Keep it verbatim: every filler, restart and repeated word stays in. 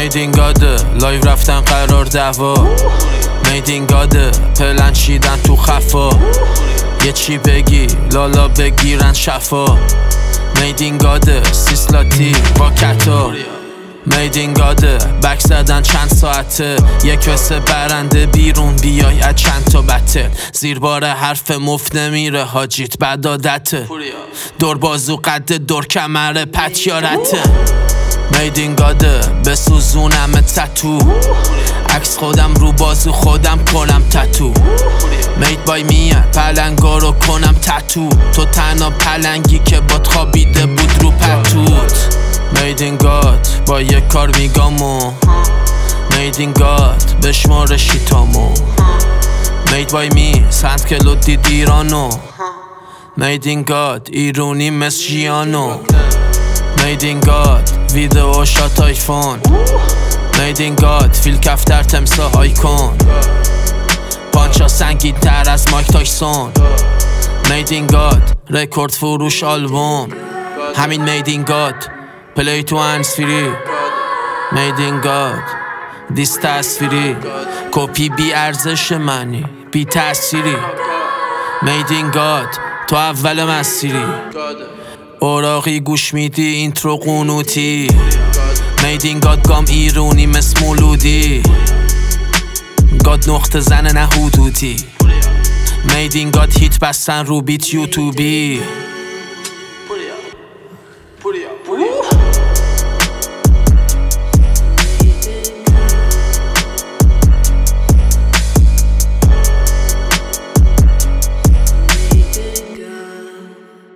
میدین گاده لایو رفتن قرار دعوا میدین گاده پلن چیدن تو خفا یه چی بگی لالا بگیرن شفا میدین گاده سیسلاتی با کتا میدین گاده بک زدن چند ساعته یک وسه برنده بیرون بیای از چند تا بته زیر بار حرف مفت نمیره حاجیت بد عادته دور بازو قد دور کمره پتیارته میدین گاده بسوزونم تتو عکس خودم رو بازو خودم کنم تتو مید بای میان پلنگا رو کنم تتو تو تنها پلنگی که باد خوابیده بود رو پتوت میدین گاد با یک کار میگامو میدین گاد بشمار شیتامو مید بای می سند کلو دید ایرانو میدین گاد ایرونی مثل جیانو میدین گاد ویدئو شات آیفون میدین گاد فیل کفتر تمسا آیکون پانچا سنگین تر از مایک تایسون میدین گاد رکورد فروش آلبوم همین میدین گاد پلی تو هنسفری میدین گاد دیست تصویری کپی بی ارزش منی بی تأثیری میدین گاد تو اول مسیری اوراقی گوش میدی اینترو قنوتی میدین گاد گام ایرونی مثل مولودی گاد نقطه زن نه حدودی میدین گاد هیت بستن رو بیت یوتیوبی